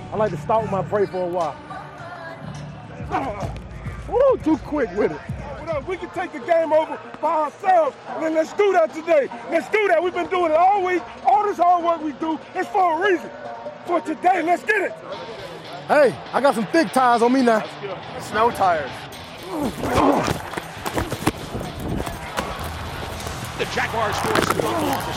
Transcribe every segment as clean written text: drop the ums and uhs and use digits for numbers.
I like to stop with my prey for a while. Woo, too quick with it. We can take the game over by ourselves, and then let's do that today. Let's do that. We've been doing it all week. All this hard work we do is for a reason. For today, let's get it. Hey, I got some thick tires on me now. Snow tires. The Jaguars force the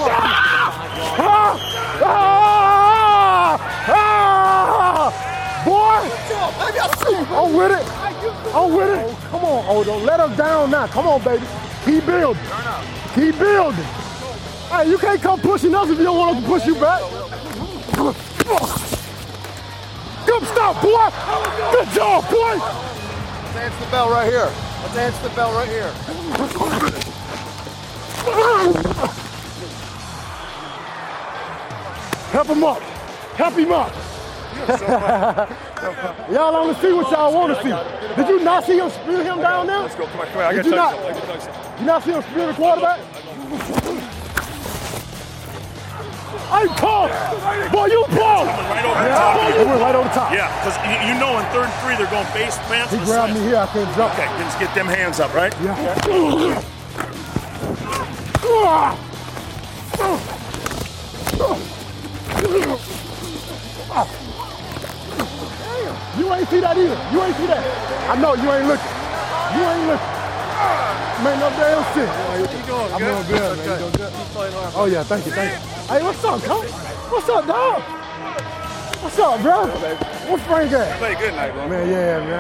boy! Maybe I'll see you. I'm with it. I'm with it. Come on, Odo. Let us down now. Come on, baby. Keep building. Keep building. Hey, you can't come pushing us if you don't want us to push you back. Good stop, boy. Good job, boy. Let's answer the bell right here. Let's answer the bell right here. Help him up. Help him up. Y'all only see what y'all want to see. Did you not see him spear him down there? Let's go. Come on. I got to tell you something. You not see him spear the quarterback? Hey, Paul! Boy, you Paul! Right over the top. He went right over the top. Yeah, because you know in 3rd and 3 they're going base pants. He grabbed me here. I couldn't jump. Okay, just get them hands up, right? Yeah. You ain't see that either. You ain't see that. I know you ain't looking. You ain't looking. Man, no damn shit. How you doing? I'm doing good, man. You doing good? Oh, yeah, thank you. Hey, what's up, coach? What's up, dog? What's up, bro? What's Frank at? Play good night, bro. Man, yeah, man.